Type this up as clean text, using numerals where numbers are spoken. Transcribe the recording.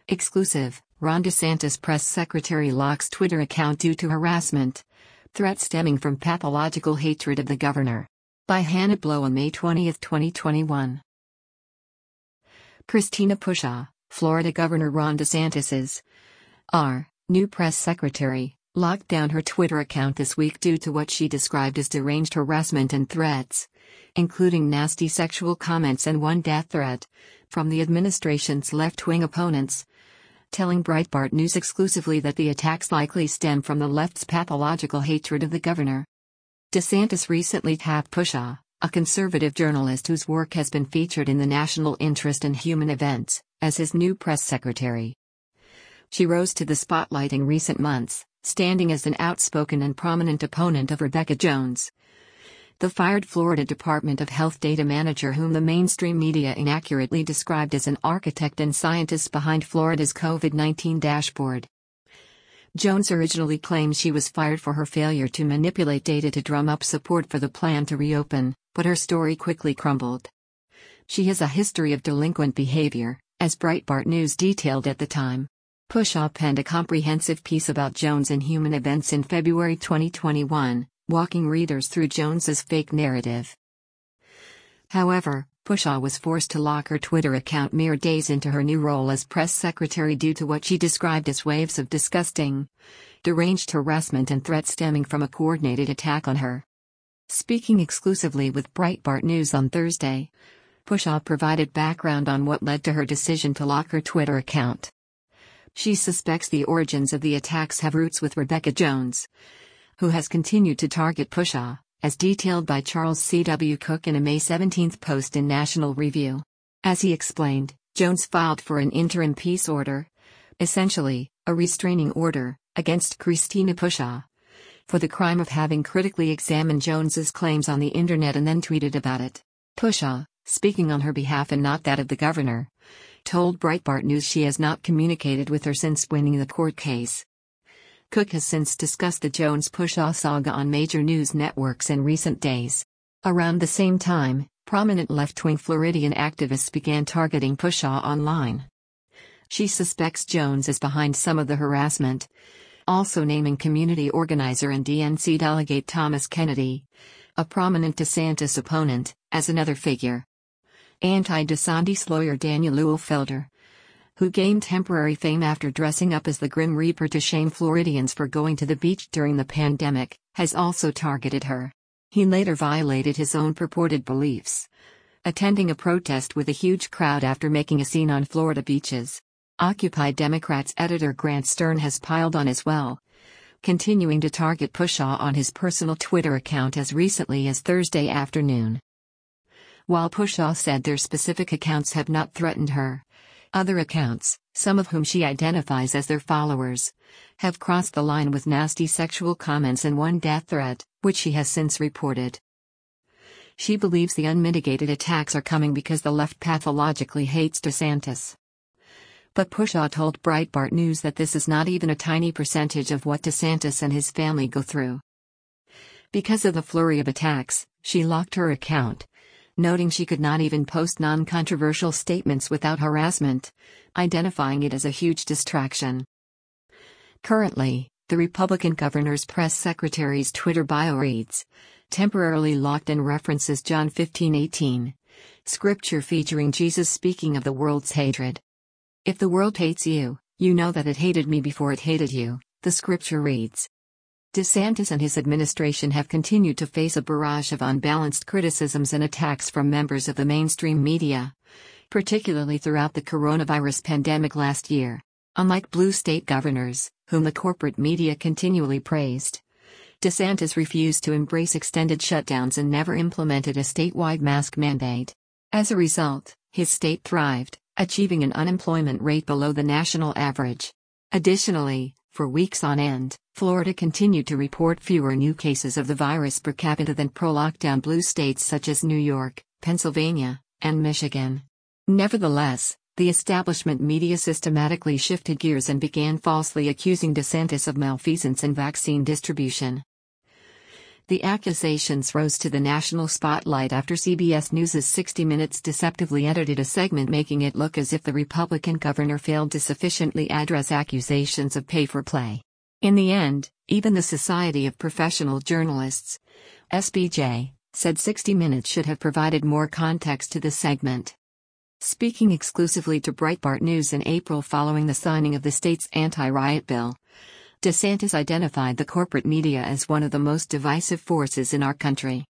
Exclusive, Ron DeSantis press secretary locks Twitter account due to harassment. Threat stemming from pathological hatred of the governor. By Hannah Blow on May 20, 2021. Christina Pushaw, Florida Governor Ron DeSantis's new press secretary, locked down her Twitter account this week due to what she described as deranged harassment and threats, including nasty sexual comments and one death threat, from the administration's left-wing opponents, telling Breitbart News exclusively that the attacks likely stem from the left's pathological hatred of the governor. DeSantis recently tapped Pushaw, a conservative journalist whose work has been featured in the National Interest and Human Events, as his new press secretary. She rose to the spotlight in recent months, standing as an outspoken and prominent opponent of Rebecca Jones, the fired Florida Department of Health data manager whom the mainstream media inaccurately described as an architect and scientist behind Florida's COVID-19 dashboard. Jones originally claimed she was fired for her failure to manipulate data to drum up support for the plan to reopen, but her story quickly crumbled. She has a history of delinquent behavior, as Breitbart News detailed at the time. Pushaw penned a comprehensive piece about Jones in Human Events in February 2021, walking readers through Jones's fake narrative. However, Pushaw was forced to lock her Twitter account mere days into her new role as press secretary due to what she described as waves of disgusting, deranged harassment and threats stemming from a coordinated attack on her. Speaking exclusively with Breitbart News on Thursday, Pushaw provided background on what led to her decision to lock her Twitter account. She suspects the origins of the attacks have roots with Rebecca Jones, who has continued to target Pushaw, as detailed by Charles C.W. Cook in a May 17 post in National Review. As he explained, Jones filed for an interim peace order, essentially, a restraining order, against Christina Pushaw, for the crime of having critically examined Jones's claims on the internet and then tweeted about it. Pushaw, speaking on her behalf and not that of the governor, told Breitbart News she has not communicated with her since winning the court case. Cook has since discussed the Jones-Pushaw saga on major news networks in recent days. Around the same time, prominent left-wing Floridian activists began targeting Pushaw online. She suspects Jones is behind some of the harassment, also naming community organizer and DNC delegate Thomas Kennedy, a prominent DeSantis opponent, as another figure. Anti-DeSantis lawyer Daniel Uhlfelder, who gained temporary fame after dressing up as the Grim Reaper to shame Floridians for going to the beach during the pandemic, has also targeted her. He later violated his own purported beliefs, attending a protest with a huge crowd after making a scene on Florida beaches. Occupy Democrats editor Grant Stern has piled on as well, continuing to target Pushaw on his personal Twitter account as recently as Thursday afternoon. While Pushaw said their specific accounts have not threatened her, other accounts, some of whom she identifies as their followers, have crossed the line with nasty sexual comments and one death threat, which she has since reported. She believes the unmitigated attacks are coming because the left pathologically hates DeSantis. But Pushaw told Breitbart News that this is not even a tiny percentage of what DeSantis and his family go through. Because of the flurry of attacks, she locked her account, noting she could not even post non-controversial statements without harassment, identifying it as a huge distraction. Currently, the Republican governor's press secretary's Twitter bio reads, temporarily locked, and references John 15:18, scripture featuring Jesus speaking of the world's hatred. If the world hates you, you know that it hated me before it hated you, the scripture reads. DeSantis and his administration have continued to face a barrage of unbalanced criticisms and attacks from members of the mainstream media, particularly throughout the coronavirus pandemic last year. Unlike blue state governors, whom the corporate media continually praised, DeSantis refused to embrace extended shutdowns and never implemented a statewide mask mandate. As a result, his state thrived, achieving an unemployment rate below the national average. Additionally, for weeks on end, Florida continued to report fewer new cases of the virus per capita than pro-lockdown blue states such as New York, Pennsylvania, and Michigan. Nevertheless, the establishment media systematically shifted gears and began falsely accusing DeSantis of malfeasance in vaccine distribution. The accusations rose to the national spotlight after CBS News' 60 Minutes deceptively edited a segment making it look as if the Republican governor failed to sufficiently address accusations of pay-for-play. In the end, even the Society of Professional Journalists, SPJ, said 60 Minutes should have provided more context to the segment. Speaking exclusively to Breitbart News in April following the signing of the state's anti-riot bill, DeSantis identified the corporate media as one of the most divisive forces in our country.